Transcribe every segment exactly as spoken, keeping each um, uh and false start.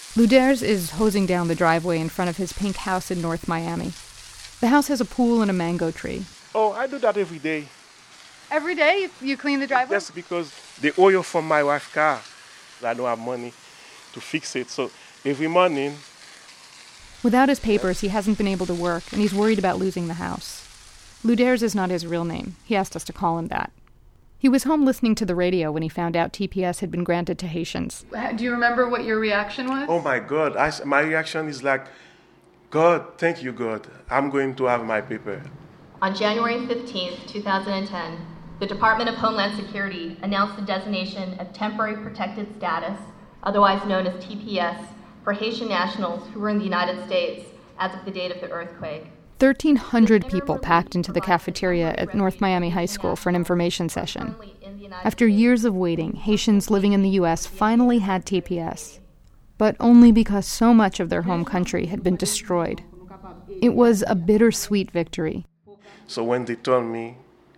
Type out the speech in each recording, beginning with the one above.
Luders is hosing down the driveway in front of his pink house in North Miami. The house has a pool and a mango tree. Oh, I do that every day. Every day you clean the driveway? That's because the oil from my wife's car, I don't have money to fix it. So every morning... Without his papers, he hasn't been able to work, and he's worried about losing the house. Luders is not his real name. He asked us to call him that. He was home listening to the radio when he found out T P S had been granted to Haitians. Do you remember what your reaction was? Oh my God, I, my reaction is like, God, thank you, God. I'm going to have my paper. On January fifteenth, twenty ten, the Department of Homeland Security announced the designation of Temporary Protected Status, otherwise known as T P S, for Haitian nationals who were in the United States as of the date of the earthquake. thirteen hundred people packed into the cafeteria at North Miami High School for an information session. After years of waiting, Haitians living in the U S finally had T P S, but only because so much of their home country had been destroyed. It was a bittersweet victory. So when they told me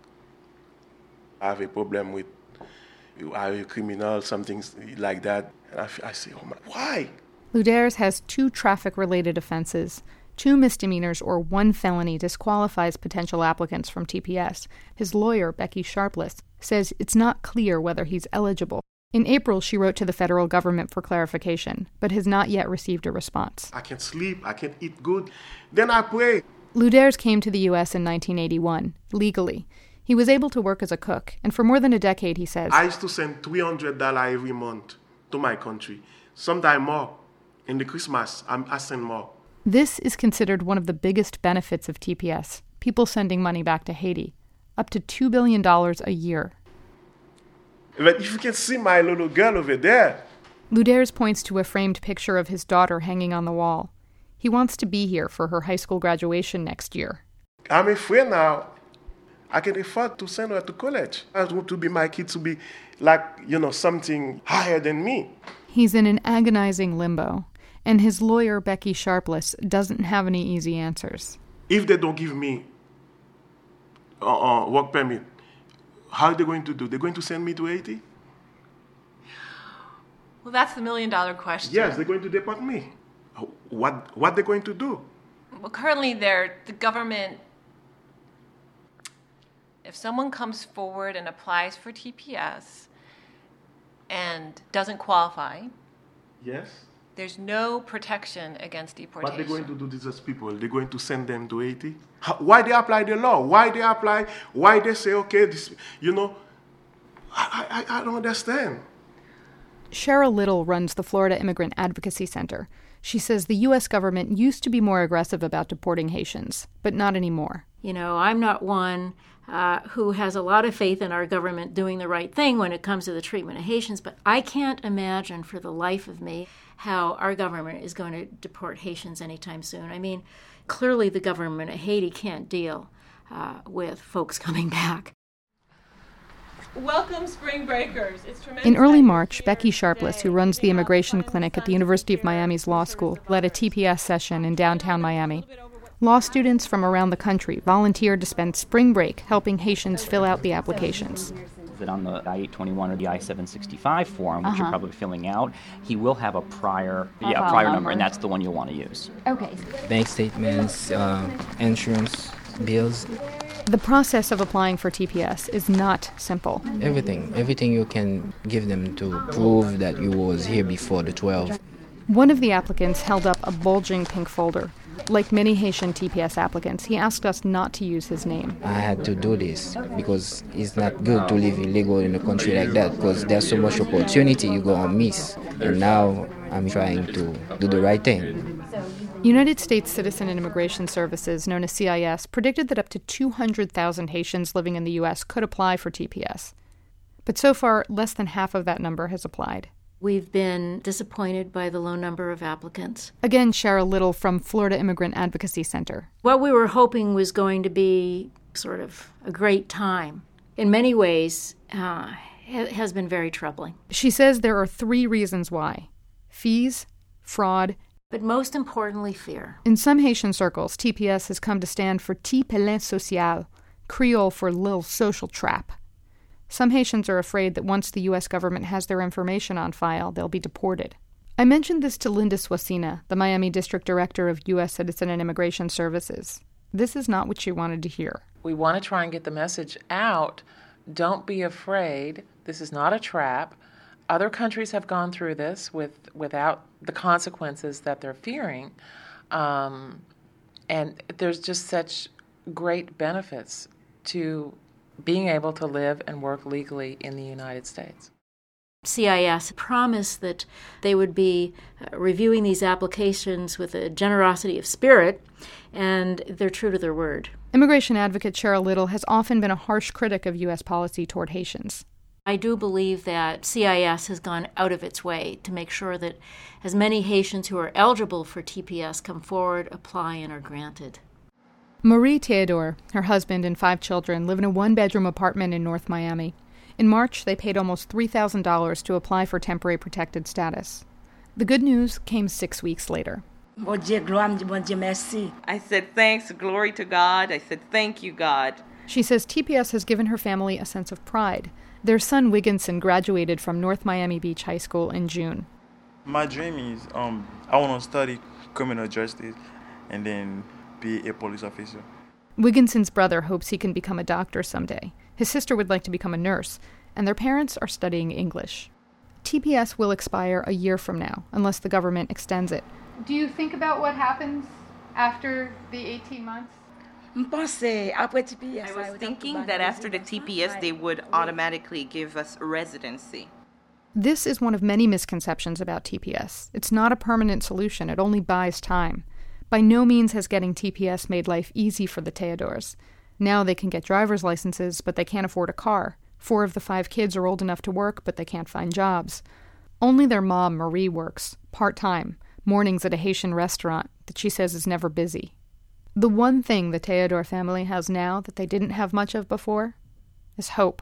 I have a problem with, I have a criminal, something like that, and I, I say, oh my, why? Luders has two traffic-related offenses. Two misdemeanors or one felony disqualifies potential applicants from T P S. His lawyer, Becky Sharpless, says it's not clear whether he's eligible. In April, she wrote to the federal government for clarification, but has not yet received a response. I can't sleep, I can't eat good. Then I pray. Luders came to the U S in nineteen eighty-one, legally. He was able to work as a cook, and for more than a decade, he says, I used to send three hundred dollars every month to my country, sometimes more. In the Christmas, I'm, I send more. This is considered one of the biggest benefits of T P S, people sending money back to Haiti, up to two billion dollars a year. But if you can see my little girl over there. Luders points to a framed picture of his daughter hanging on the wall. He wants to be here for her high school graduation next year. I'm afraid now. I can afford to send her to college. I want to be my kid to be like, you know, something higher than me. He's in an agonizing limbo, and his lawyer, Becky Sharpless, doesn't have any easy answers. If they don't give me a uh, uh, work permit, how are they going to do? They're going to send me to Haiti? Well, that's the million-dollar question. Yes, they're going to deport me. What what they're going to do? Well, currently, they're, the government, if someone comes forward and applies for T P S and doesn't qualify, yes, there's no protection against deportation. What they're going to do to these people? They're going to send them to Haiti? How, why they apply the law? Why they apply? Why they say, okay, this, you know, I, I, I don't understand. Cheryl Little runs the Florida Immigrant Advocacy Center. She says the U S government used to be more aggressive about deporting Haitians, but not anymore. You know, I'm not one uh, who has a lot of faith in our government doing the right thing when it comes to the treatment of Haitians, but I can't imagine for the life of me how our government is going to deport Haitians anytime soon. I mean, clearly the government of Haiti can't deal uh, with folks coming back. Welcome, Spring Breakers. It's tremendous. In early March, Becky Sharpless, who runs the immigration clinic at the University of Miami's law school, led a T P S session in downtown Miami. Law students from around the country volunteered to spend spring break helping Haitians fill out the applications. That on the I eight twenty-one or the I seven sixty-five form, which uh-huh. you're probably filling out, he will have a prior, a yeah, prior number, number, and that's the one you'll want to use. Okay. Bank statements, uh, insurance, bills. The process of applying for T P S is not simple. Everything, everything you can give them to prove that you was here before the twelfth. One of the applicants held up a bulging pink folder. Like many Haitian T P S applicants, he asked us not to use his name. I had to do this because it's not good to live illegal in a country like that because there's so much opportunity you're going to miss. And now I'm trying to do the right thing. United States Citizen and Immigration Services, known as C I S, predicted that up to two hundred thousand Haitians living in the U S could apply for T P S. But so far, less than half of that number has applied. We've been disappointed by the low number of applicants. Again, Cheryl Little from Florida Immigrant Advocacy Center. What we were hoping was going to be sort of a great time. In many ways, uh, it has been very troubling. She says there are three reasons why: fees, fraud, but most importantly, fear. In some Haitian circles, T P S has come to stand for Ti Pelin Social, Creole for little social trap. Some Haitians are afraid that once the U S government has their information on file, they'll be deported. I mentioned this to Linda Swasina, the Miami District Director of U S Citizen and Immigration Services. This is not what she wanted to hear. We want to try and get the message out. Don't be afraid. This is not a trap. Other countries have gone through this with without the consequences that they're fearing. Um, and there's just such great benefits to being able to live and work legally in the United States. C I S promised that they would be reviewing these applications with a generosity of spirit, and they're true to their word. Immigration advocate Cheryl Little has often been a harsh critic of U S policy toward Haitians. I do believe that C I S has gone out of its way to make sure that as many Haitians who are eligible for T P S come forward, apply, and are granted. Marie Theodore, her husband, and five children live in a one-bedroom apartment in North Miami. In March, they paid almost three thousand dollars to apply for temporary protected status. The good news came six weeks later. I said, thanks, glory to God. I said, thank you, God. She says T P S has given her family a sense of pride. Their son, Wigginson, graduated from North Miami Beach High School in June. My dream is um, I want to study criminal justice and then be a police officer. Wigginson's brother hopes he can become a doctor someday. His sister would like to become a nurse, and their parents are studying English. T P S will expire a year from now, unless the government extends it. Do you think about what happens after the eighteen months? I was thinking that after the T P S, they would automatically give us residency. This is one of many misconceptions about T P S. It's not a permanent solution. It only buys time. By no means has getting T P S made life easy for the Theodores. Now they can get driver's licenses, but they can't afford a car. Four of the five kids are old enough to work, but they can't find jobs. Only their mom, Marie, works, part-time, mornings at a Haitian restaurant that she says is never busy. The one thing the Theodore family has now that they didn't have much of before is hope.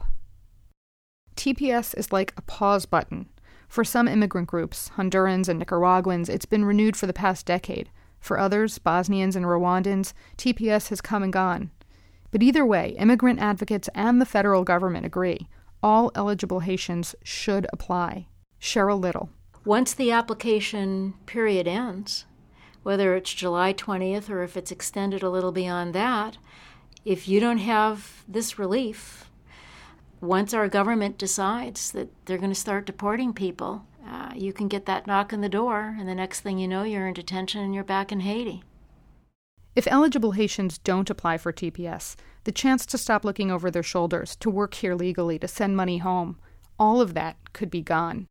T P S is like a pause button. For some immigrant groups, Hondurans and Nicaraguans, it's been renewed for the past decade. For others, Bosnians and Rwandans, T P S has come and gone. But either way, immigrant advocates and the federal government agree. All eligible Haitians should apply. Cheryl Little. Once the application period ends, whether it's July twentieth or if it's extended a little beyond that, if you don't have this relief, once our government decides that they're going to start deporting people, uh, you can get that knock on the door, and the next thing you know, you're in detention and you're back in Haiti. If eligible Haitians don't apply for T P S, the chance to stop looking over their shoulders, to work here legally, to send money home, all of that could be gone.